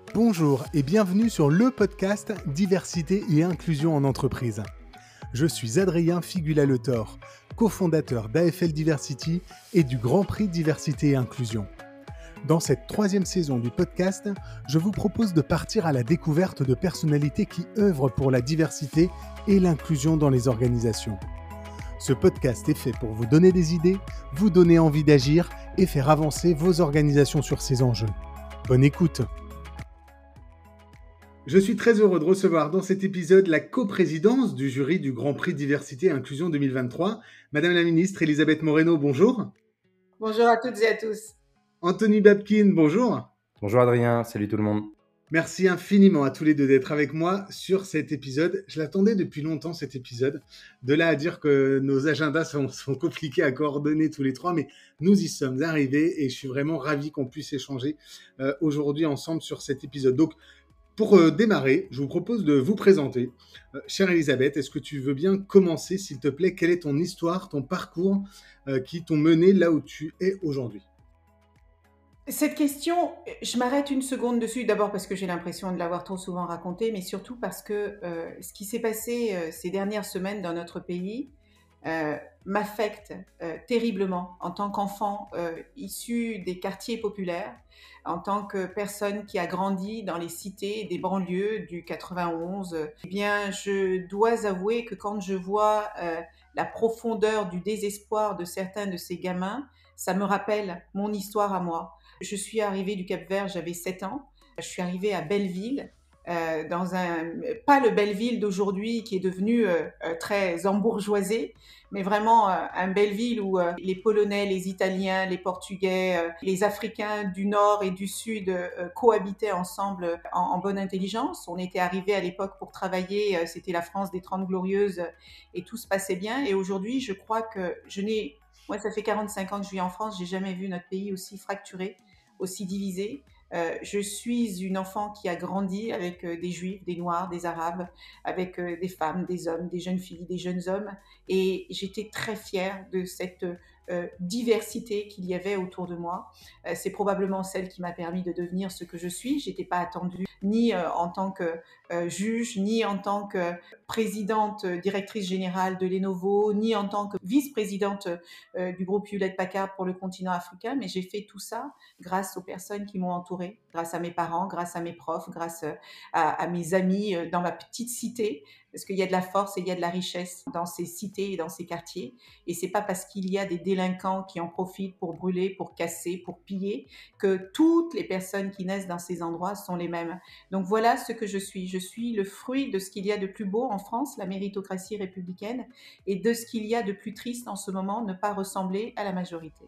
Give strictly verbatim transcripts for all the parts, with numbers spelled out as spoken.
Bonjour et bienvenue sur le podcast Diversité et Inclusion en entreprise. Je suis Adrien Figula-Le Thor, cofondateur d'A F L Diversity et du Grand Prix Diversité et Inclusion. Dans cette troisième saison du podcast, je vous propose de partir à la découverte de personnalités qui œuvrent pour la diversité et l'inclusion dans les organisations. Ce podcast est fait pour vous donner des idées, vous donner envie d'agir et faire avancer vos organisations sur ces enjeux. Bonne écoute! Je suis très heureux de recevoir dans cet épisode la coprésidence du jury du Grand Prix Diversité et Inclusion deux mille vingt-trois, Madame la Ministre Elisabeth Moreno, bonjour. Bonjour à toutes et à tous. Anthony Babkin, bonjour. Bonjour Adrien, salut tout le monde. Merci infiniment à tous les deux d'être avec moi sur cet épisode. Je l'attendais depuis longtemps cet épisode. De là à dire que nos agendas sont, sont compliqués à coordonner tous les trois, mais nous y sommes arrivés et je suis vraiment ravi qu'on puisse échanger euh, aujourd'hui ensemble sur cet épisode. Donc, pour euh, démarrer, je vous propose de vous présenter. Euh, chère Elisabeth, est-ce que tu veux bien commencer, s'il te plaît? Quelle est ton histoire, ton parcours euh, qui t'ont mené là où tu es aujourd'hui? Cette question, je m'arrête une seconde dessus, d'abord parce que j'ai l'impression de l'avoir trop souvent racontée, mais surtout parce que euh, ce qui s'est passé euh, ces dernières semaines dans notre pays euh, m'affecte euh, terriblement en tant qu'enfant euh, issu des quartiers populaires, en tant que personne qui a grandi dans les cités des banlieues du quatre-vingt-onze. Eh bien, je dois avouer que quand je vois euh, la profondeur du désespoir de certains de ces gamins, ça me rappelle mon histoire à moi. Je suis arrivée du Cap-Vert, j'avais sept ans. Je suis arrivée à Belleville, euh, dans un, pas le Belleville d'aujourd'hui qui est devenu euh, très embourgeoisé, mais vraiment euh, un Belleville où euh, les Polonais, les Italiens, les Portugais, euh, les Africains du Nord et du Sud euh, cohabitaient ensemble en, en bonne intelligence. On était arrivés à l'époque pour travailler, euh, c'était la France des Trente Glorieuses et tout se passait bien. Et aujourd'hui, je crois que je n'ai... Moi, ça fait quarante-cinq ans que je vis en France, j'ai jamais vu notre pays aussi fracturé, aussi divisé. Euh, je suis une enfant qui a grandi avec euh, des Juifs, des Noirs, des Arabes, avec euh, des femmes, des hommes, des jeunes filles, des jeunes hommes. Et j'étais très fière de cette euh, diversité qu'il y avait autour de moi. Euh, c'est probablement celle qui m'a permis de devenir ce que je suis. Je n'étais pas attendue ni euh, en tant que euh, juge, ni en tant que présidente, euh, directrice générale de Lenovo, ni en tant que vice-présidente euh, du groupe Hewlett-Packard pour le continent africain, mais j'ai fait tout ça grâce aux personnes qui m'ont entourée, grâce à mes parents, grâce à mes profs, grâce à, à mes amis dans ma petite cité, parce qu'il y a de la force et il y a de la richesse dans ces cités et dans ces quartiers. Et c'est pas parce qu'il y a des délinquants qui en profitent pour brûler, pour casser, pour piller, que toutes les personnes qui naissent dans ces endroits sont les mêmes. Donc voilà ce que je suis. Je suis le fruit de ce qu'il y a de plus beau en France, la méritocratie républicaine, et de ce qu'il y a de plus triste en ce moment, ne pas ressembler à la majorité.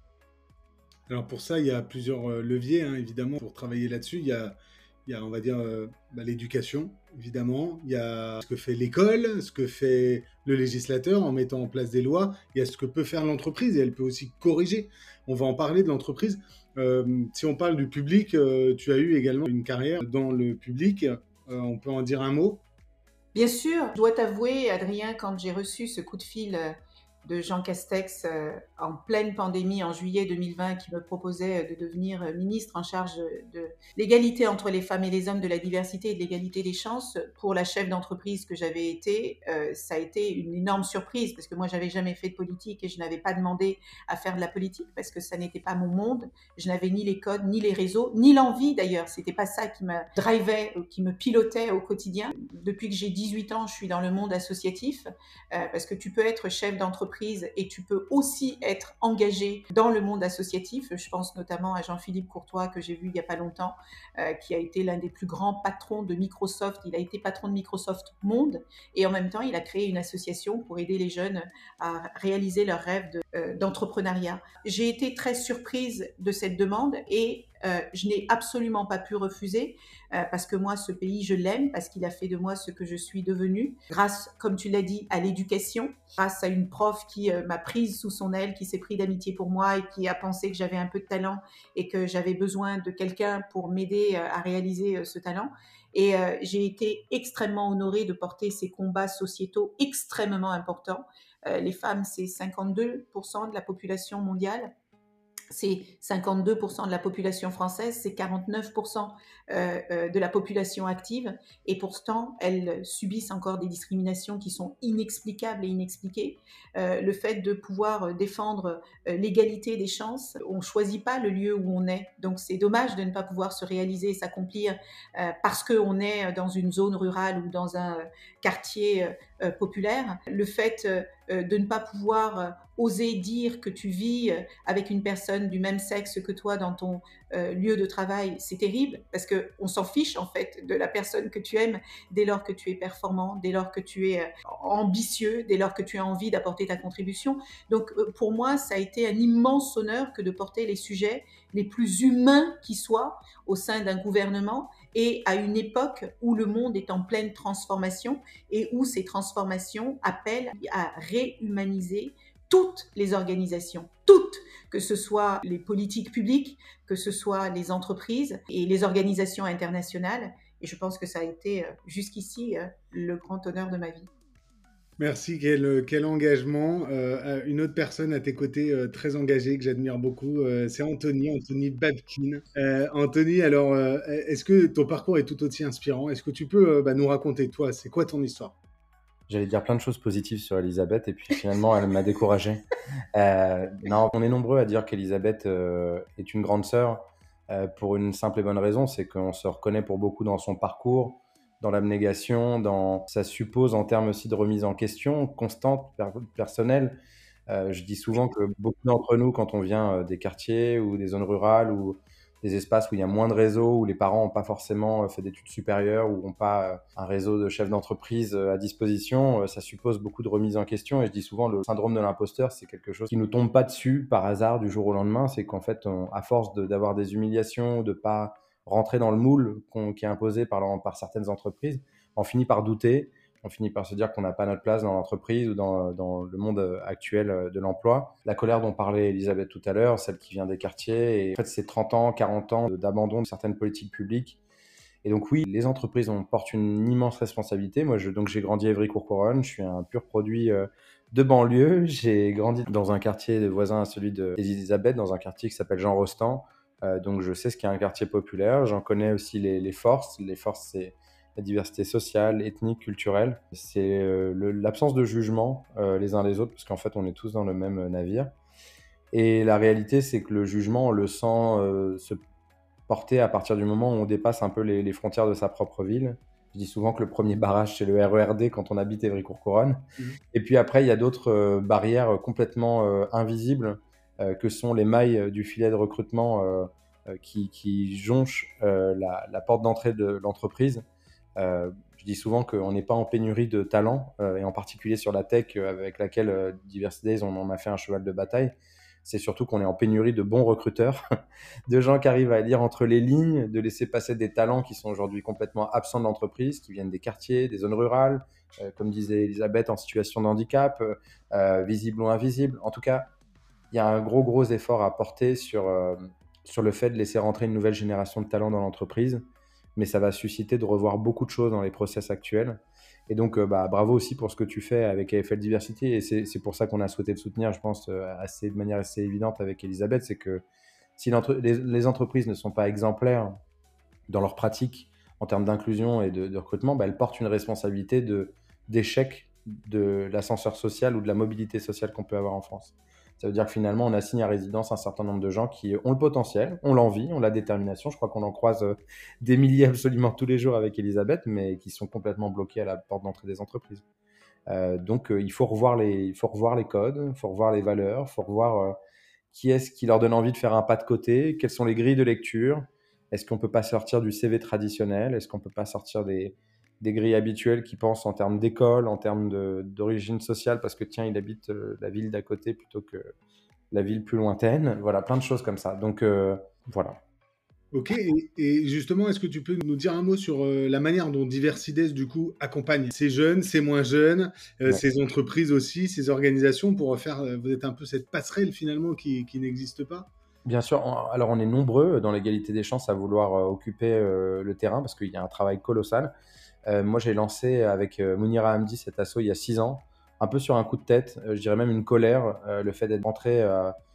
Alors pour ça, il y a plusieurs euh, leviers, hein, évidemment, pour travailler là-dessus. Il y a, il y a on va dire, euh, bah, l'éducation, évidemment. Il y a ce que fait l'école, ce que fait le législateur en mettant en place des lois. Il y a ce que peut faire l'entreprise et elle peut aussi corriger. On va en parler de l'entreprise. Euh, si on parle du public, euh, tu as eu également une carrière dans le public. Euh, on peut en dire un mot? Bien sûr, je dois t'avouer, Adrien, quand j'ai reçu ce coup de fil de Jean Castex euh, en pleine pandémie en juillet deux mille vingt qui me proposait de devenir ministre en charge de l'égalité entre les femmes et les hommes, de la diversité et de l'égalité des chances, pour la chef d'entreprise que j'avais été, euh, ça a été une énorme surprise parce que moi j'avais jamais fait de politique et je n'avais pas demandé à faire de la politique parce que ça n'était pas mon monde. Je n'avais ni les codes, ni les réseaux, ni l'envie d'ailleurs. C'était pas ça qui me drivait, qui me pilotait au quotidien. Depuis que j'ai dix-huit ans, je suis dans le monde associatif euh, parce que tu peux être chef d'entreprise et tu peux aussi être engagé dans le monde associatif. Je pense notamment à Jean-Philippe Courtois que j'ai vu il n'y a pas longtemps, euh, qui a été l'un des plus grands patrons de Microsoft. Il a été patron de Microsoft Monde et en même temps, il a créé une association pour aider les jeunes à réaliser leurs rêves de, euh, d'entrepreneuriat. J'ai été très surprise de cette demande et Euh, je n'ai absolument pas pu refuser euh, parce que moi, ce pays, je l'aime, parce qu'il a fait de moi ce que je suis devenue, grâce, comme tu l'as dit, à l'éducation, grâce à une prof qui euh, m'a prise sous son aile, qui s'est pris d'amitié pour moi et qui a pensé que j'avais un peu de talent et que j'avais besoin de quelqu'un pour m'aider euh, à réaliser euh, ce talent. Et euh, j'ai été extrêmement honorée de porter ces combats sociétaux extrêmement importants. Euh, les femmes, c'est cinquante-deux pour cent de la population mondiale. c'est cinquante-deux pour cent de la population française, c'est quarante-neuf pour cent euh, euh, de la population active, et pourtant elles subissent encore des discriminations qui sont inexplicables et inexpliquées. Euh, le fait de pouvoir défendre euh, l'égalité des chances, on ne choisit pas le lieu où on est, donc c'est dommage de ne pas pouvoir se réaliser et s'accomplir euh, parce qu'on est dans une zone rurale ou dans un euh, quartier euh, populaire. Le fait euh, de ne pas pouvoir euh, oser dire que tu vis euh, avec une personne du même sexe que toi dans ton euh, lieu de travail, c'est terrible parce qu'on s'en fiche en fait de la personne que tu aimes dès lors que tu es performant, dès lors que tu es euh, ambitieux, dès lors que tu as envie d'apporter ta contribution. Donc euh, pour moi, ça a été un immense honneur que de porter les sujets les plus humains qui soient au sein d'un gouvernement et à une époque où le monde est en pleine transformation et où ces transformations appellent à réhumaniser toutes les organisations, toutes, que ce soit les politiques publiques, que ce soit les entreprises et les organisations internationales. Et je pense que ça a été jusqu'ici le grand honneur de ma vie. Merci, quel, quel engagement. Euh, une autre personne à tes côtés euh, très engagée que j'admire beaucoup, euh, c'est Anthony, Anthony Babkin. Euh, Anthony, alors, euh, est-ce que ton parcours est tout aussi inspirant? Est-ce que tu peux euh, bah, nous raconter, toi, c'est quoi ton histoire? J'allais dire plein de choses positives sur Elisabeth et puis finalement elle m'a découragé. Euh, non, on est nombreux à dire qu'Elisabeth euh, est une grande sœur euh, pour une simple et bonne raison, c'est qu'on se reconnaît pour beaucoup dans son parcours, dans l'abnégation, dans ça suppose en termes aussi de remise en question constante, per- personnelle. Euh, je dis souvent que beaucoup d'entre nous, quand on vient euh, des quartiers ou des zones rurales ou des espaces où il y a moins de réseaux, où les parents n'ont pas forcément euh, fait d'études supérieures, ou n'ont pas euh, un réseau de chefs d'entreprise euh, à disposition, euh, ça suppose beaucoup de remise en question. Et je dis souvent, le syndrome de l'imposteur, c'est quelque chose qui ne nous tombe pas dessus par hasard du jour au lendemain. C'est qu'en fait, on, à force de, d'avoir des humiliations, de ne pas rentrer dans le moule qu'on, qui est imposé par, par certaines entreprises, on finit par douter. On finit par se dire qu'on n'a pas notre place dans l'entreprise ou dans, dans le monde actuel de l'emploi. La colère dont parlait Elisabeth tout à l'heure, celle qui vient des quartiers, et en fait c'est trente ans, quarante ans d'abandon de certaines politiques publiques. Et donc oui, les entreprises ont, portent une immense responsabilité. Moi, je, donc j'ai grandi à Évry-Courcouronnes, je suis un pur produit euh, de banlieue. J'ai grandi dans un quartier voisin à celui d'Elisabeth, dans un quartier qui s'appelle Jean Rostand. Euh, donc je sais ce qu'est un quartier populaire. J'en connais aussi les, les forces. Les forces, c'est la diversité sociale, ethnique, culturelle. C'est euh, le- l'absence de jugement euh, les uns les autres, parce qu'en fait, on est tous dans le même navire. Et la réalité, c'est que le jugement, on le sent euh, se porter à partir du moment où on dépasse un peu les, les frontières de sa propre ville. Je dis souvent que le premier barrage, c'est le R E R D quand on habite Évry-Courcouronnes. Mmh. Et puis après, il y a d'autres euh, barrières complètement euh, invisibles, euh, que sont les mailles euh, du filet de recrutement euh, euh, qui, qui jonchent euh, la, la porte d'entrée de l'entreprise. Euh, je dis souvent qu'on n'est pas en pénurie de talent, euh, et en particulier sur la tech euh, avec laquelle euh, Diversity Days, on en a fait un cheval de bataille. C'est surtout qu'on est en pénurie de bons recruteurs, de gens qui arrivent à lire entre les lignes, de laisser passer des talents qui sont aujourd'hui complètement absents de l'entreprise, qui viennent des quartiers, des zones rurales, euh, comme disait Elisabeth, en situation de handicap, euh, euh, visible ou invisible. En tout cas, il y a un gros, gros effort à porter sur, euh, sur le fait de laisser rentrer une nouvelle génération de talents dans l'entreprise, mais ça va susciter de revoir beaucoup de choses dans les process actuels. Et donc, euh, bah, bravo aussi pour ce que tu fais avec A F L Diversity, et c'est, c'est pour ça qu'on a souhaité te soutenir, je pense, euh, assez, de manière assez évidente avec Elisabeth, c'est que si les, les entreprises ne sont pas exemplaires dans leurs pratiques en termes d'inclusion et de, de recrutement, bah, elles portent une responsabilité de, d'échec de l'ascenseur social ou de la mobilité sociale qu'on peut avoir en France. Ça veut dire que finalement, on assigne à résidence un certain nombre de gens qui ont le potentiel, ont l'envie, ont la détermination. Je crois qu'on en croise euh, des milliers absolument tous les jours avec Elisabeth, mais qui sont complètement bloqués à la porte d'entrée des entreprises. Euh, donc, euh, il faut revoir les, il faut revoir les codes, il faut revoir les valeurs, il faut revoir euh, qui est-ce qui leur donne envie de faire un pas de côté, quelles sont les grilles de lecture, est-ce qu'on ne peut pas sortir du C V traditionnel, est-ce qu'on ne peut pas sortir des, des grilles habituelles qui pensent en termes d'école, en termes de, d'origine sociale, parce que tiens, il habite euh, la ville d'à côté plutôt que la ville plus lointaine. Voilà, plein de choses comme ça. Donc, euh, voilà. Ok, et, et justement, est-ce que tu peux nous dire un mot sur euh, la manière dont Diversides, du coup, accompagne ces jeunes, ces moins jeunes, euh, Ouais. ces entreprises aussi, ces organisations, pour faire, euh, vous êtes un peu cette passerelle, finalement, qui, qui n'existe pas? Bien sûr, on- alors on est nombreux dans l'égalité des chances à vouloir euh, occuper euh, le terrain parce qu'il y a un travail colossal. Euh, moi, j'ai lancé avec euh, Mounira Hamdi cet assaut il y a six ans, un peu sur un coup de tête, euh, je dirais même une colère, euh, le fait d'être rentré euh,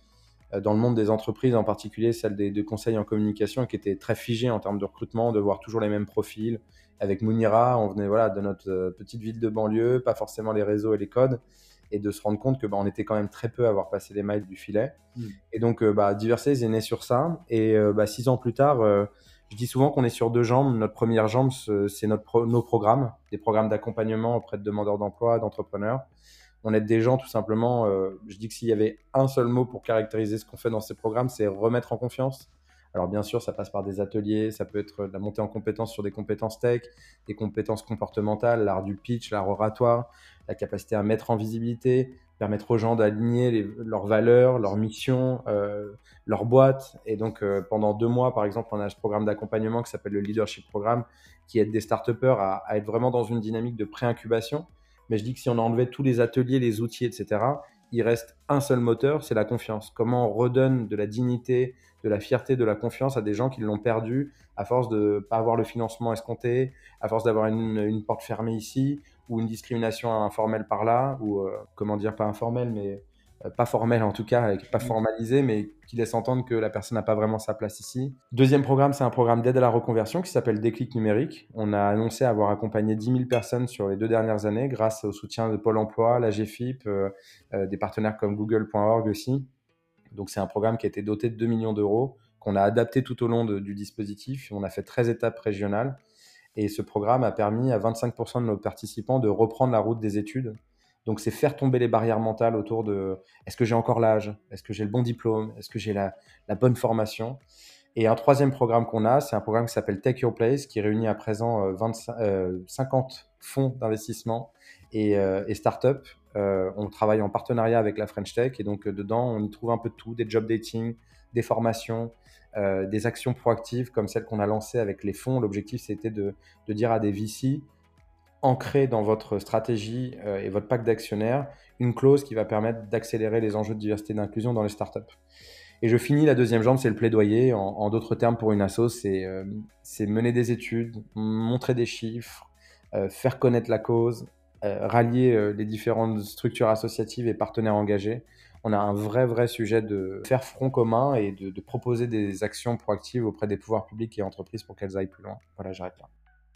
euh, dans le monde des entreprises, en particulier celle des, des conseils en communication, qui était très figée en termes de recrutement, de voir toujours les mêmes profils. Avec Mounira, on venait voilà, de notre euh, petite ville de banlieue, pas forcément les réseaux et les codes, et de se rendre compte que bah, on était quand même très peu à avoir passé les mailles du filet. Mmh. Et donc, euh, bah, Diversase est né sur ça. Et euh, bah, six ans plus tard, euh, je dis souvent qu'on est sur deux jambes. Notre première jambe, c'est notre pro- nos programmes, des programmes d'accompagnement auprès de demandeurs d'emploi, d'entrepreneurs. On aide des gens tout simplement. Euh, je dis que s'il y avait un seul mot pour caractériser ce qu'on fait dans ces programmes, c'est remettre en confiance. Alors bien sûr, ça passe par des ateliers, ça peut être de la montée en compétences sur des compétences tech, des compétences comportementales, l'art du pitch, l'art oratoire, la capacité à mettre en visibilité, permettre aux gens d'aligner les, leurs valeurs, leurs missions, euh, leur boîte. Et donc euh, pendant deux mois, par exemple, on a ce programme d'accompagnement qui s'appelle le Leadership Programme, qui aide des start-upers à, à être vraiment dans une dynamique de pré-incubation. Mais je dis que si on enlevait tous les ateliers, les outils, et cetera, il reste un seul moteur, c'est la confiance. Comment on redonne de la dignité, de la fierté, de la confiance à des gens qui l'ont perdu à force de ne pas avoir le financement escompté, à force d'avoir une, une porte fermée ici, ou une discrimination informelle par là, ou euh, comment dire, pas informelle, mais euh, pas formelle en tout cas, pas formalisée, mais qui laisse entendre que la personne n'a pas vraiment sa place ici. Deuxième programme, c'est un programme d'aide à la reconversion qui s'appelle Déclic numérique. On a annoncé avoir accompagné dix mille personnes sur les deux dernières années grâce au soutien de Pôle emploi, la G F I P, euh, euh, des partenaires comme Google point org aussi. Donc c'est un programme qui a été doté de deux millions d'euros, qu'on a adapté tout au long de, du dispositif. On a fait treize étapes régionales. Et ce programme a permis à vingt-cinq pour cent de nos participants de reprendre la route des études. Donc, c'est faire tomber les barrières mentales autour de est-ce que j'ai encore l'âge? Est-ce que j'ai le bon diplôme? Est-ce que j'ai la, la bonne formation? Et un troisième programme qu'on a, c'est un programme qui s'appelle Take Your Place, qui réunit à présent vingt-cinq, euh, cinquante fonds d'investissement et, euh, et start-up. Euh, on travaille en partenariat avec la French Tech et donc euh, dedans, on y trouve un peu de tout, des job dating, des formations, euh, des actions proactives comme celles qu'on a lancées avec les fonds. L'objectif, c'était de, de dire à des V C, ancrez dans votre stratégie euh, et votre pacte d'actionnaires une clause qui va permettre d'accélérer les enjeux de diversité et d'inclusion dans les startups. Et je finis la deuxième jambe, c'est le plaidoyer. En, en d'autres termes, pour une asso, c'est, euh, c'est mener des études, montrer des chiffres, euh, faire connaître la cause, euh, rallier euh, les différentes structures associatives et partenaires engagés. On a un vrai, vrai sujet de faire front commun et de, de proposer des actions proactives auprès des pouvoirs publics et entreprises pour qu'elles aillent plus loin. Voilà, j'arrête là.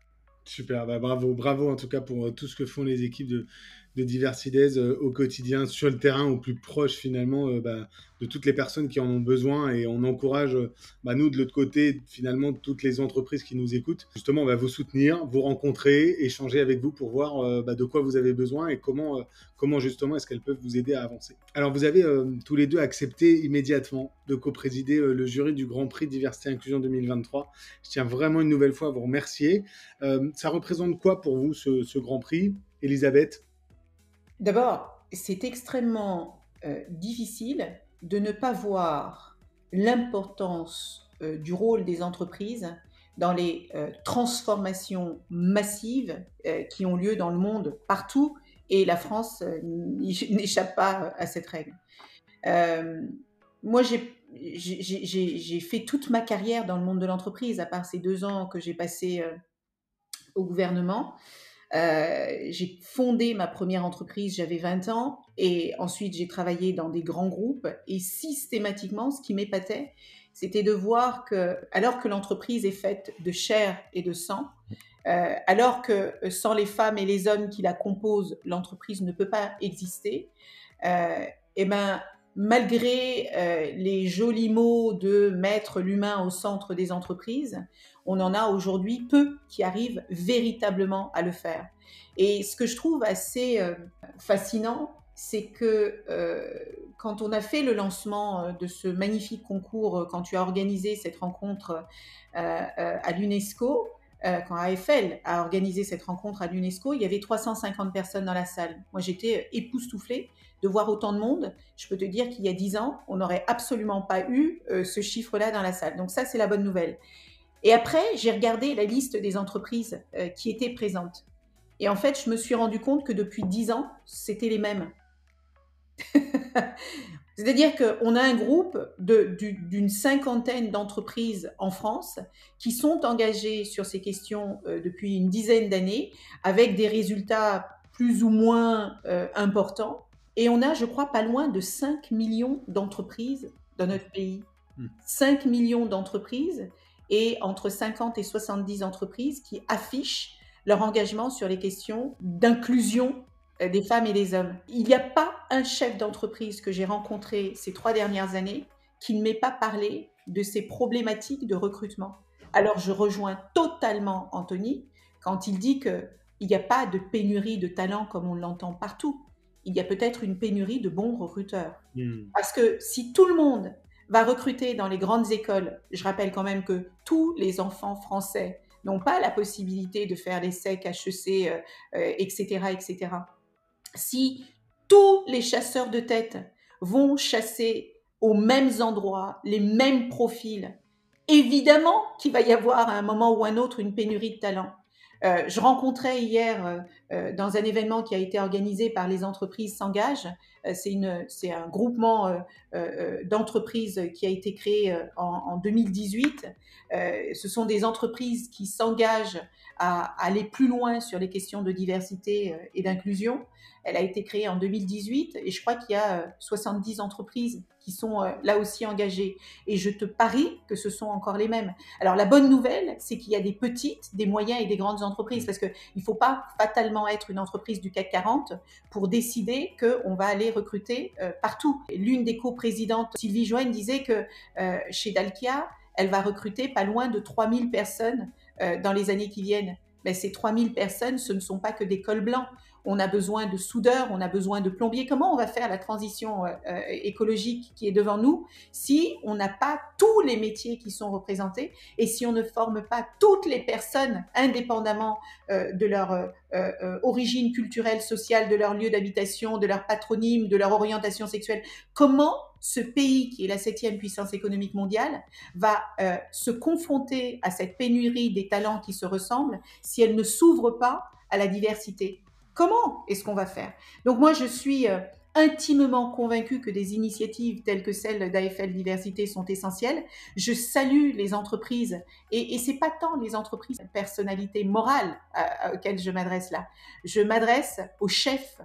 Super, bah bravo, bravo en tout cas pour euh, tout ce que font les équipes de, de Diversidez euh, au quotidien, sur le terrain, au plus proche finalement euh, bah, de toutes les personnes qui en ont besoin, et on encourage, euh, bah, nous de l'autre côté, finalement toutes les entreprises qui nous écoutent, justement on va vous soutenir, vous rencontrer, échanger avec vous pour voir euh, bah, de quoi vous avez besoin et comment, euh, comment justement est-ce qu'elles peuvent vous aider à avancer. Alors vous avez euh, tous les deux accepté immédiatement de coprésider euh, le jury du Grand Prix Diversité et Inclusion deux mille vingt-trois. Je tiens vraiment une nouvelle fois à vous remercier. Euh, ça représente quoi pour vous ce, ce Grand Prix, Elisabeth? D'abord, c'est extrêmement euh, difficile de ne pas voir l'importance euh, du rôle des entreprises dans les euh, transformations massives euh, qui ont lieu dans le monde partout, et la France euh, n'échappe pas à cette règle. Euh, moi, j'ai, j'ai, j'ai, j'ai fait toute ma carrière dans le monde de l'entreprise, à part ces deux ans que j'ai passés euh, au gouvernement. Euh, j'ai fondé ma première entreprise, j'avais vingt ans, et ensuite j'ai travaillé dans des grands groupes, et systématiquement, ce qui m'épatait, c'était de voir que, alors que l'entreprise est faite de chair et de sang, euh, alors que sans les femmes et les hommes qui la composent, l'entreprise ne peut pas exister, euh, et ben, malgré euh, les jolis mots de mettre l'humain au centre des entreprises, on en a aujourd'hui peu qui arrivent véritablement à le faire. Et ce que je trouve assez euh, fascinant, c'est que euh, quand on a fait le lancement de ce magnifique concours, quand tu as organisé cette rencontre euh, euh, à l'UNESCO, euh, quand A F L a organisé cette rencontre à l'UNESCO, il y avait trois cent cinquante personnes dans la salle. Moi, j'étais époustouflée de voir autant de monde. Je peux te dire qu'il y a dix ans, on n'aurait absolument pas eu euh, ce chiffre-là dans la salle. Donc ça, c'est la bonne nouvelle. Et après, j'ai regardé la liste des entreprises euh, qui étaient présentes. Et en fait, je me suis rendu compte que depuis dix ans, c'était les mêmes. C'est-à-dire qu'on a un groupe de, d'une cinquantaine d'entreprises en France qui sont engagées sur ces questions euh, depuis une dizaine d'années, avec des résultats plus ou moins euh, importants. Et on a, je crois, pas loin de cinq millions d'entreprises dans notre pays. Mmh. cinq millions d'entreprises et entre cinquante et soixante-dix entreprises qui affichent leur engagement sur les questions d'inclusion des femmes et des hommes. Il n'y a pas un chef d'entreprise que j'ai rencontré ces trois dernières années qui ne m'ait pas parlé de ces problématiques de recrutement. Alors je rejoins totalement Anthony quand il dit qu'il n'y a pas de pénurie de talents comme on l'entend partout. Il y a peut-être une pénurie de bons recruteurs. Mmh. Parce que si tout le monde va recruter dans les grandes écoles, je rappelle quand même que tous les enfants français n'ont pas la possibilité de faire les S E C, H E C, euh, euh, et cetera, et cetera. Si tous les chasseurs de tête vont chasser aux mêmes endroits, les mêmes profils, évidemment qu'il va y avoir à un moment ou un autre une pénurie de talents. Euh, je rencontrais hier euh, dans un événement qui a été organisé par les entreprises s'engagent. Euh, c'est, une, c'est un groupement euh, euh, d'entreprises qui a été créé euh, en, en deux mille dix-huit. Euh, ce sont des entreprises qui s'engagent à, à aller plus loin sur les questions de diversité euh, et d'inclusion. Elle a été créée en deux mille dix-huit et je crois qu'il y a euh, soixante-dix entreprises qui sont euh, là aussi engagées. Et je te parie que ce sont encore les mêmes. Alors la bonne nouvelle, c'est qu'il y a des petites, des moyennes et des grandes entreprises parce qu'il ne faut pas fatalement être une entreprise du C A C quarante pour décider qu'on va aller recruter euh, partout. Et l'une des coprésidentes, Sylvie Joine, disait que euh, chez Dalkia, elle va recruter pas loin de trois mille personnes euh, dans les années qui viennent. Mais ces trois mille personnes, ce ne sont pas que des cols blancs. On a besoin de soudeurs, on a besoin de plombiers. Comment on va faire la transition euh, écologique qui est devant nous si on n'a pas tous les métiers qui sont représentés et si on ne forme pas toutes les personnes indépendamment euh, de leur euh, euh, origine culturelle, sociale, de leur lieu d'habitation, de leur patronyme, de leur orientation sexuelle? Comment ce pays qui est la septième puissance économique mondiale va euh, se confronter à cette pénurie des talents qui se ressemblent si elle ne s'ouvre pas à la diversité? Comment est-ce qu'on va faire? Donc moi, je suis euh, intimement convaincue que des initiatives telles que celle d'A F L Diversité sont essentielles. Je salue les entreprises et, et c'est pas tant les entreprises personnalités morales à, à, auxquelles je m'adresse là. Je m'adresse aux chefs,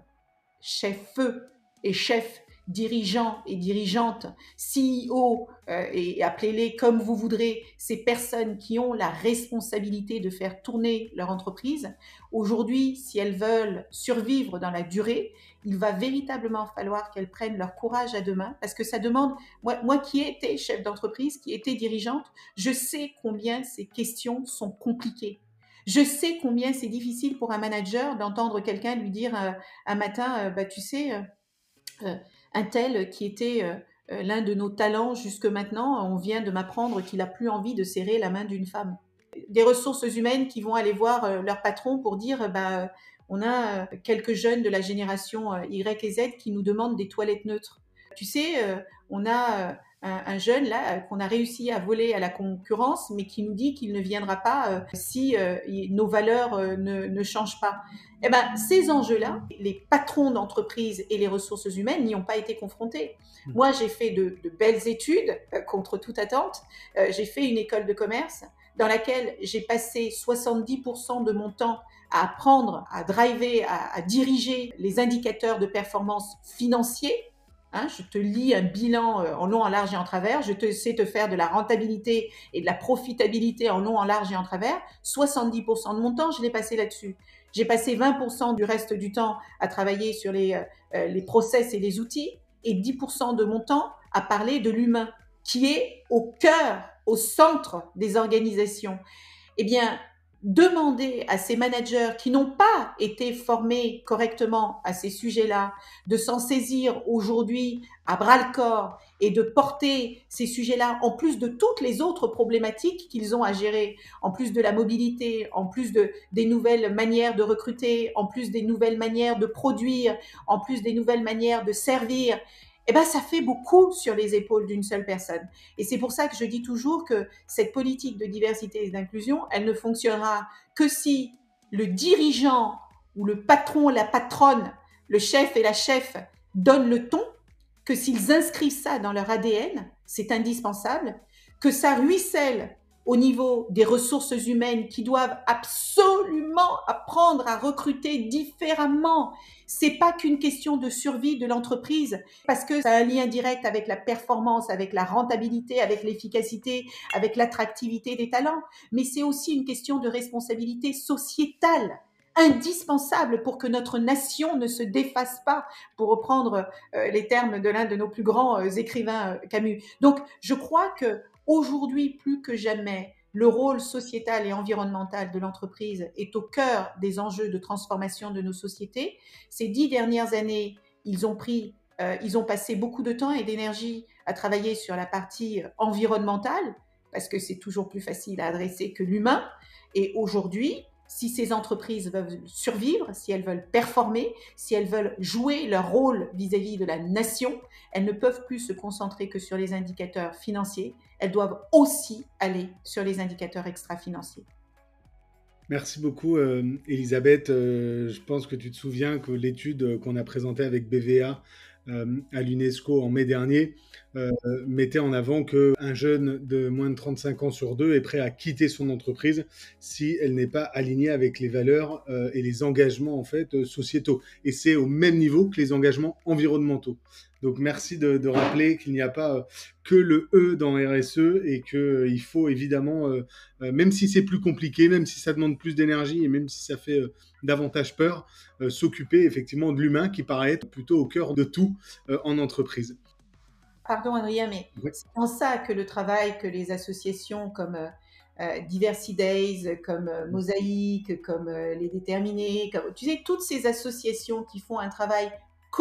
chefs et chefs dirigeants et dirigeantes, C E O, euh, et appelez-les comme vous voudrez, ces personnes qui ont la responsabilité de faire tourner leur entreprise. Aujourd'hui, si elles veulent survivre dans la durée, il va véritablement falloir qu'elles prennent leur courage à deux mains, parce que ça demande, moi, moi qui ai été chef d'entreprise, qui ai été dirigeante, je sais combien ces questions sont compliquées. Je sais combien c'est difficile pour un manager d'entendre quelqu'un lui dire euh, un matin, euh, bah, tu sais, euh, euh, un tel qui était euh, l'un de nos talents jusque maintenant, on vient de m'apprendre qu'il n'a plus envie de serrer la main d'une femme. Des ressources humaines qui vont aller voir euh, leur patron pour dire bah, on a euh, quelques jeunes de la génération euh, Y et Z qui nous demandent des toilettes neutres. Tu sais, euh, on a euh, un, un jeune là euh, qu'on a réussi à voler à la concurrence, mais qui nous dit qu'il ne viendra pas euh, si euh, nos valeurs euh, ne, ne changent pas. Eh ben, ces enjeux-là, les patrons d'entreprise et les ressources humaines n'y ont pas été confrontés. Mmh. Moi, j'ai fait de, de belles études, euh, contre toute attente. Euh, j'ai fait une école de commerce dans laquelle j'ai passé soixante-dix pour cent de mon temps à apprendre, à driver, à, à diriger les indicateurs de performance financiers. Hein, je te lis un bilan en long, en large et en travers. Je te, sais te faire de la rentabilité et de la profitabilité en long, en large et en travers. soixante-dix pour cent de mon temps, je l'ai passé là-dessus. J'ai passé vingt pour cent du reste du temps à travailler sur les, euh, les process et les outils et dix pour cent de mon temps à parler de l'humain qui est au cœur, au centre des organisations. Eh bien, demander à ces managers qui n'ont pas été formés correctement à ces sujets-là de s'en saisir aujourd'hui à bras-le-corps et de porter ces sujets-là en plus de toutes les autres problématiques qu'ils ont à gérer, en plus de la mobilité, en plus de, des nouvelles manières de recruter, en plus des nouvelles manières de produire, en plus des nouvelles manières de servir, eh ben, ça fait beaucoup sur les épaules d'une seule personne. Et c'est pour ça que je dis toujours que cette politique de diversité et d'inclusion, elle ne fonctionnera que si le dirigeant ou le patron, la patronne, le chef et la chef donnent le ton, que s'ils inscrivent ça dans leur A D N, c'est indispensable, que ça ruisselle au niveau des ressources humaines qui doivent absolument apprendre à recruter différemment. C'est pas qu'une question de survie de l'entreprise, parce que ça a un lien direct avec la performance, avec la rentabilité, avec l'efficacité, avec l'attractivité des talents, mais c'est aussi une question de responsabilité sociétale, indispensable pour que notre nation ne se défasse pas, pour reprendre euh, les termes de l'un de nos plus grands euh, écrivains, euh, Camus. Donc, je crois que aujourd'hui, plus que jamais, le rôle sociétal et environnemental de l'entreprise est au cœur des enjeux de transformation de nos sociétés. Ces dix dernières années, ils ont pris, euh, ils ont passé beaucoup de temps et d'énergie à travailler sur la partie environnementale, parce que c'est toujours plus facile à adresser que l'humain. Et aujourd'hui, si ces entreprises veulent survivre, si elles veulent performer, si elles veulent jouer leur rôle vis-à-vis de la nation, elles ne peuvent plus se concentrer que sur les indicateurs financiers. Elles doivent aussi aller sur les indicateurs extra-financiers. Merci beaucoup, euh, Elisabeth. Euh, je pense que tu te souviens que l'étude qu'on a présentée avec B V A euh, à l'UNESCO en mai dernier euh, mettait en avant qu'un jeune de moins de trente-cinq ans sur deux est prêt à quitter son entreprise si elle n'est pas alignée avec les valeurs euh, et les engagements en fait sociétaux. Et c'est au même niveau que les engagements environnementaux. Donc merci de, de rappeler qu'il n'y a pas que le E dans R S E et qu'il euh, faut évidemment, euh, euh, même si c'est plus compliqué, même si ça demande plus d'énergie et même si ça fait euh, davantage peur, euh, s'occuper effectivement de l'humain qui paraît être plutôt au cœur de tout euh, en entreprise. Pardon Adrien, mais oui. C'est en ça que le travail que les associations comme euh, euh, Diversity Days, comme euh, Mosaïque, comme euh, les Déterminés, comme, tu sais, toutes ces associations qui font un travail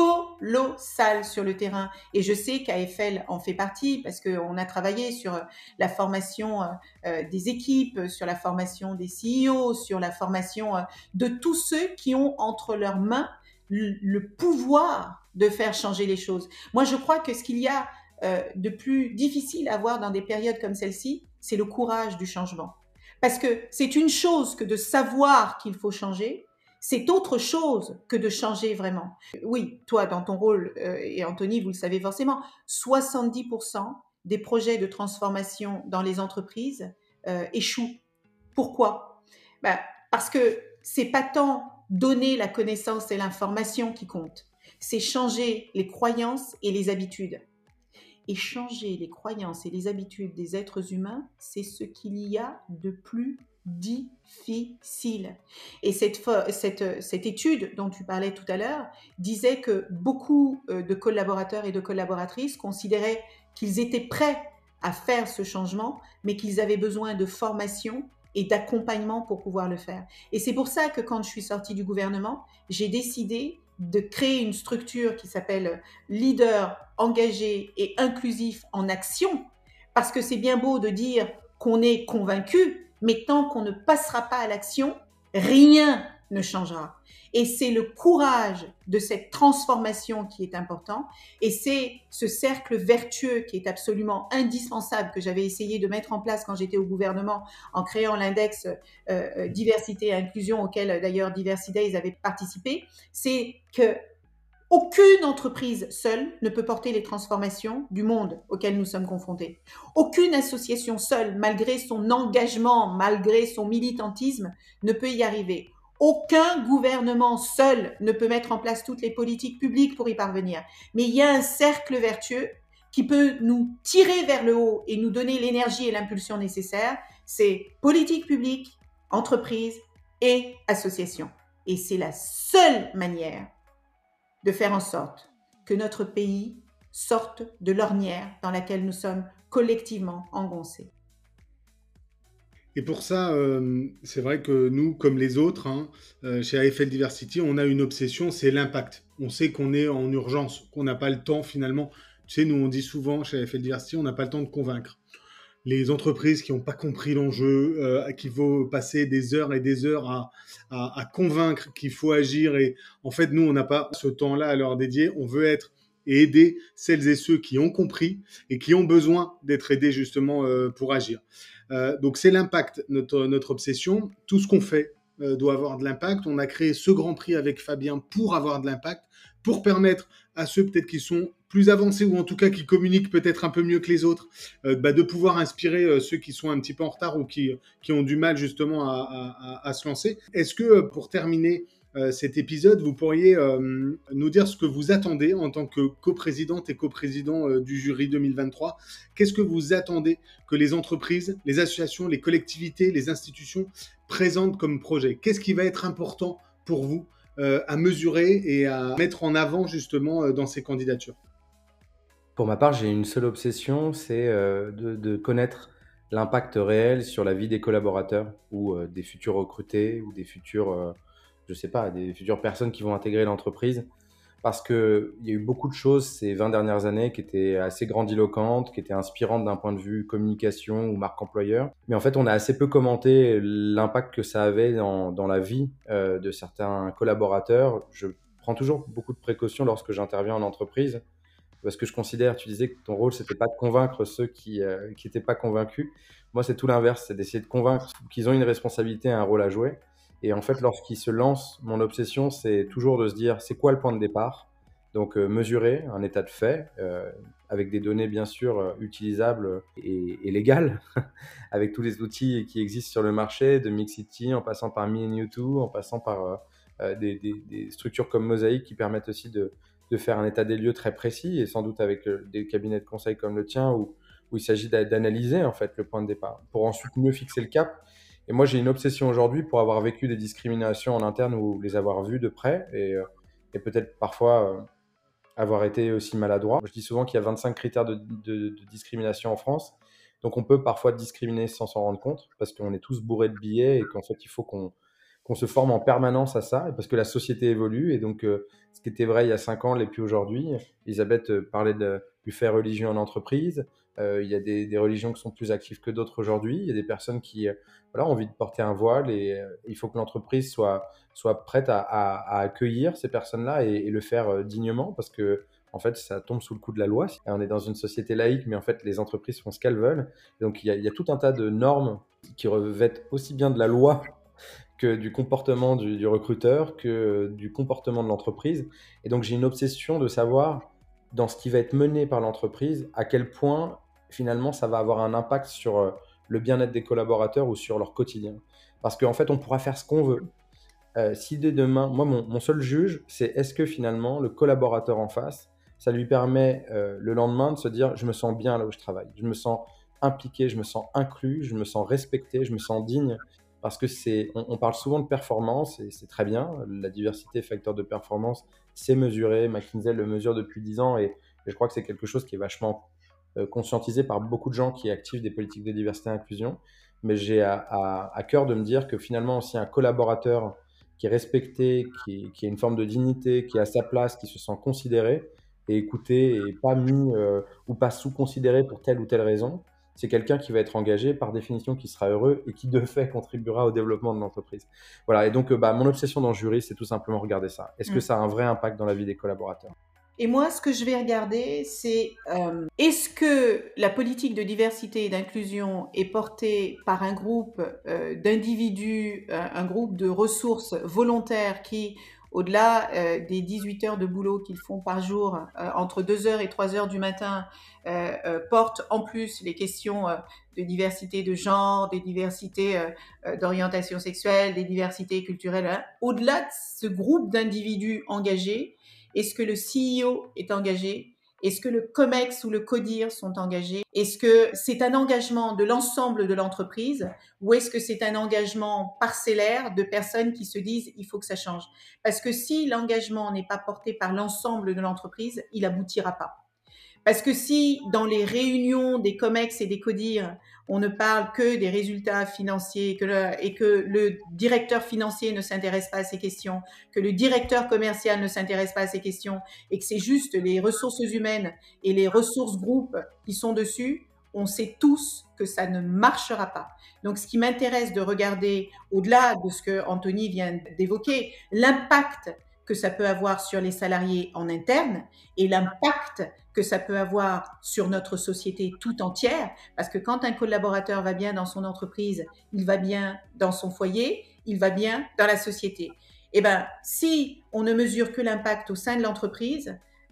colossal sur le terrain. Et je sais qu'A F L en fait partie parce qu'on a travaillé sur la formation euh, des équipes, sur la formation des C E O, sur la formation euh, de tous ceux qui ont entre leurs mains le, le pouvoir de faire changer les choses. Moi, je crois que ce qu'il y a euh, de plus difficile à voir dans des périodes comme celle-ci, c'est le courage du changement. Parce que c'est une chose que de savoir qu'il faut changer, c'est autre chose que de changer vraiment. Oui, toi, dans ton rôle, euh, et Anthony, vous le savez forcément, soixante-dix pour cent des projets de transformation dans les entreprises euh, échouent. Pourquoi ? Ben, parce que c'est pas tant donner la connaissance et l'information qui compte, c'est changer les croyances et les habitudes. Et changer les croyances et les habitudes des êtres humains, c'est ce qu'il y a de plus difficile. Et cette, cette, cette étude dont tu parlais tout à l'heure disait que beaucoup de collaborateurs et de collaboratrices considéraient qu'ils étaient prêts à faire ce changement, mais qu'ils avaient besoin de formation et d'accompagnement pour pouvoir le faire. Et c'est pour ça que quand je suis sortie du gouvernement, j'ai décidé de créer une structure qui s'appelle Leader engagé et inclusif en action, parce que c'est bien beau de dire qu'on est convaincu, mais tant qu'on ne passera pas à l'action, rien ne changera. Et c'est le courage de cette transformation qui est important, et c'est ce cercle vertueux qui est absolument indispensable, que j'avais essayé de mettre en place quand j'étais au gouvernement en créant l'index euh, diversité et inclusion, auquel d'ailleurs Diversity Days avait participé. C'est que aucune entreprise seule ne peut porter les transformations du monde auquel nous sommes confrontés. Aucune association seule, malgré son engagement, malgré son militantisme, ne peut y arriver. Aucun gouvernement seul ne peut mettre en place toutes les politiques publiques pour y parvenir. Mais il y a un cercle vertueux qui peut nous tirer vers le haut et nous donner l'énergie et l'impulsion nécessaires. C'est politique publique, entreprise et association. Et c'est la seule manière de faire en sorte que notre pays sorte de l'ornière dans laquelle nous sommes collectivement engoncés. Et pour ça, euh, c'est vrai que nous, comme les autres, hein, euh, chez A F L Diversity, on a une obsession, c'est l'impact. On sait qu'on est en urgence, qu'on n'a pas le temps finalement. Tu sais, nous, on dit souvent chez A F L Diversity, on n'a pas le temps de convaincre. Les entreprises qui n'ont pas compris l'enjeu, euh, qui vont passer des heures et des heures à, à, à convaincre qu'il faut agir. Et en fait, nous, on n'a pas ce temps-là à leur dédier. On veut être et aider celles et ceux qui ont compris et qui ont besoin d'être aidés justement euh, pour agir. Euh, donc, c'est l'impact, notre, notre obsession. Tout ce qu'on fait euh, doit avoir de l'impact. On a créé ce Grand Prix avec Fabien pour avoir de l'impact, pour permettre à ceux peut-être qui sont plus avancés ou en tout cas qui communiquent peut-être un peu mieux que les autres, euh, bah, de pouvoir inspirer euh, ceux qui sont un petit peu en retard ou qui, qui ont du mal justement à, à, à se lancer. Est-ce que pour terminer euh, cet épisode, vous pourriez euh, nous dire ce que vous attendez en tant que coprésidente et coprésident euh, du jury deux mille vingt-trois? Qu'est-ce que vous attendez que les entreprises, les associations, les collectivités, les institutions présentent comme projet? Qu'est-ce qui va être important pour vous euh, à mesurer et à mettre en avant justement euh, dans ces candidatures? Pour ma part, j'ai une seule obsession, c'est euh, de, de connaître l'impact réel sur la vie des collaborateurs ou euh, des futurs recrutés ou des futurs, euh, je sais pas, des futures personnes qui vont intégrer l'entreprise. Parce qu'il y a eu beaucoup de choses ces vingt dernières années qui étaient assez grandiloquentes, qui étaient inspirantes d'un point de vue communication ou marque employeur. Mais en fait, on a assez peu commenté l'impact que ça avait dans, dans la vie euh, de certains collaborateurs. Je prends toujours beaucoup de précautions lorsque j'interviens en entreprise. Parce que je considère, tu disais que ton rôle, c'était pas de convaincre ceux qui euh, qui étaient pas convaincus. Moi, c'est tout l'inverse, c'est d'essayer de convaincre qu'ils ont une responsabilité, un rôle à jouer. Et en fait, lorsqu'ils se lancent, mon obsession, c'est toujours de se dire, c'est quoi le point de départ? Donc, euh, mesurer un état de fait, euh, avec des données, bien sûr, euh, utilisables et, et légales, avec tous les outils qui existent sur le marché, de Mixity, en passant par Me and You Too, en passant par euh, euh, des, des, des structures comme Mosaic qui permettent aussi de de faire un état des lieux très précis et sans doute avec euh, des cabinets de conseil comme le tien où, où il s'agit d'a- d'analyser en fait le point de départ pour ensuite mieux fixer le cap. Et moi, j'ai une obsession aujourd'hui pour avoir vécu des discriminations en interne ou les avoir vues de près et, euh, et peut-être parfois euh, avoir été aussi maladroit. Je dis souvent qu'il y a vingt-cinq critères de, de, de discrimination en France. Donc on peut parfois discriminer sans s'en rendre compte parce qu'on est tous bourrés de billets et qu'en fait il faut qu'on qu'on se forme en permanence à ça, parce que la société évolue, et donc euh, ce qui était vrai il y a cinq ans l'est plus aujourd'hui. Elisabeth euh, parlait de, du fait religion en entreprise. Euh, il y a des, des religions qui sont plus actives que d'autres aujourd'hui. Il y a des personnes qui euh, voilà, ont envie de porter un voile, et euh, il faut que l'entreprise soit, soit prête à, à, à accueillir ces personnes-là et, et le faire euh, dignement, parce que en fait, ça tombe sous le coup de la loi. On est dans une société laïque, mais en fait, les entreprises font ce qu'elles veulent. Et donc, il y, a, il y a tout un tas de normes qui revêtent aussi bien de la loi que du comportement du, du recruteur, que du comportement de l'entreprise. Et donc, j'ai une obsession de savoir, dans ce qui va être mené par l'entreprise, à quel point, finalement, ça va avoir un impact sur euh, le bien-être des collaborateurs ou sur leur quotidien. Parce qu'en fait, on pourra faire ce qu'on veut. Euh, si dès demain, moi, mon, mon seul juge, c'est est-ce que finalement, le collaborateur en face, ça lui permet euh, le lendemain de se dire, je me sens bien là où je travaille, je me sens impliqué, je me sens inclus, je me sens respecté, je me sens digne. Parce que c'est, on, on parle souvent de performance et c'est très bien. La diversité, facteur de performance, c'est mesuré. McKinsey le mesure depuis dix ans et, et je crois que c'est quelque chose qui est vachement euh, conscientisé par beaucoup de gens qui activent des politiques de diversité et inclusion. Mais j'ai à, à, à cœur de me dire que finalement, aussi un collaborateur qui est respecté, qui, qui a une forme de dignité, qui a sa place, qui se sent considéré et écouté et pas mis euh, ou pas sous-considéré pour telle ou telle raison, c'est quelqu'un qui va être engagé, par définition, qui sera heureux et qui, de fait, contribuera au développement de l'entreprise. Voilà, et donc, bah, mon obsession dans le jury, c'est tout simplement regarder ça. Est-ce que Mm. ça a un vrai impact dans la vie des collaborateurs? Et moi, ce que je vais regarder, c'est euh, est-ce que la politique de diversité et d'inclusion est portée par un groupe euh, d'individus, euh, un groupe de ressources volontaires qui, au-delà euh, des dix-huit heures de boulot qu'ils font par jour, euh, entre deux heures et trois heures du matin, euh, euh, portent en plus les questions euh, de diversité de genre, des diversités euh, euh, d'orientation sexuelle, des diversités culturelles. Hein. Au-delà de ce groupe d'individus engagés, est-ce que le C E O est engagé? Est-ce que le COMEX ou le CODIR sont engagés? Est-ce que c'est un engagement de l'ensemble de l'entreprise ou est-ce que c'est un engagement parcellaire de personnes qui se disent il faut que ça change? Parce que si l'engagement n'est pas porté par l'ensemble de l'entreprise, il aboutira pas. Parce que si dans les réunions des COMEX et des CODIR, on ne parle que des résultats financiers et que, le, et que le directeur financier ne s'intéresse pas à ces questions, que le directeur commercial ne s'intéresse pas à ces questions et que c'est juste les ressources humaines et les ressources groupes qui sont dessus, on sait tous que ça ne marchera pas. Donc, ce qui m'intéresse de regarder, au-delà de ce que Anthony vient d'évoquer, l'impact que ça peut avoir sur les salariés en interne et l'impact que ça peut avoir sur notre société tout entière, parce que quand un collaborateur va bien dans son entreprise, il va bien dans son foyer, il va bien dans la société. Eh ben, si on ne mesure que l'impact au sein de l'entreprise,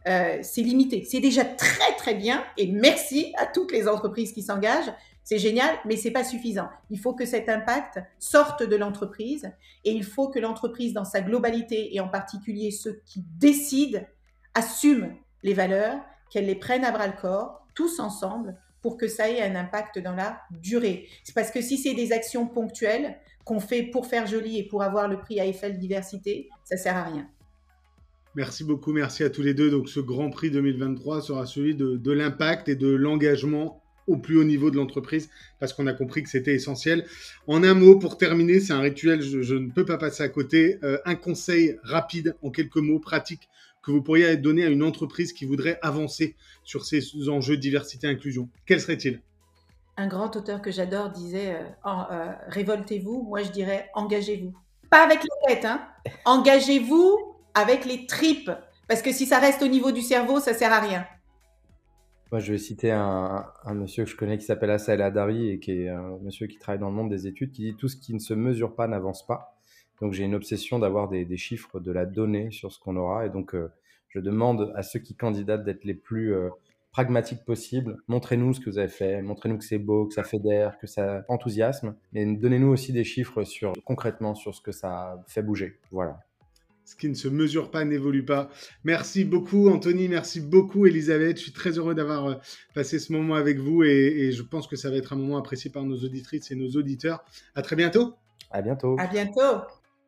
euh, c'est limité. C'est déjà très, très bien et merci à toutes les entreprises qui s'engagent. C'est génial, mais c'est pas suffisant. Il faut que cet impact sorte de l'entreprise et il faut que l'entreprise, dans sa globalité et en particulier ceux qui décident, assument les valeurs, qu'elles les prennent à bras-le-corps, tous ensemble, pour que ça ait un impact dans la durée. C'est parce que si c'est des actions ponctuelles qu'on fait pour faire joli et pour avoir le prix A F L Diversité, ça sert à rien. Merci beaucoup, merci à tous les deux. Donc ce Grand Prix deux mille vingt-trois sera celui de, de l'impact et de l'engagement au plus haut niveau de l'entreprise, parce qu'on a compris que c'était essentiel. En un mot, pour terminer, c'est un rituel, je, je ne peux pas passer à côté. Euh, un conseil rapide, en quelques mots, pratique, que vous pourriez donner à une entreprise qui voudrait avancer sur ces enjeux de diversité et inclusion. Quel serait-il ? Un grand auteur que j'adore disait euh, « euh, Révoltez-vous », moi je dirais « Engagez-vous ». Pas avec les têtes, hein. Engagez-vous avec les tripes, parce que si ça reste au niveau du cerveau, ça sert à rien. Moi, je vais citer un, un monsieur que je connais qui s'appelle Assa El Hadari et qui est un monsieur qui travaille dans le monde des études, qui dit « Tout ce qui ne se mesure pas n'avance pas ». Donc, j'ai une obsession d'avoir des, des chiffres, de la donnée sur ce qu'on aura. Et donc, euh, je demande à ceux qui candidatent d'être les plus euh, pragmatiques possibles. Montrez-nous ce que vous avez fait, montrez-nous que c'est beau, que ça fédère, que ça enthousiasme. Mais donnez-nous aussi des chiffres sur, concrètement sur ce que ça fait bouger. Voilà. Ce qui ne se mesure pas n'évolue pas. Merci beaucoup Anthony, merci beaucoup Elisabeth. Je suis très heureux d'avoir passé ce moment avec vous et, et je pense que ça va être un moment apprécié par nos auditrices et nos auditeurs. À très bientôt. À bientôt. À bientôt.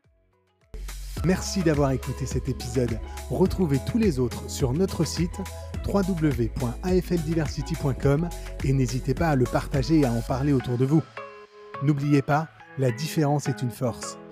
Merci d'avoir écouté cet épisode. Retrouvez tous les autres sur notre site w w w point a f l diversity point com et n'hésitez pas à le partager et à en parler autour de vous. N'oubliez pas, la différence est une force.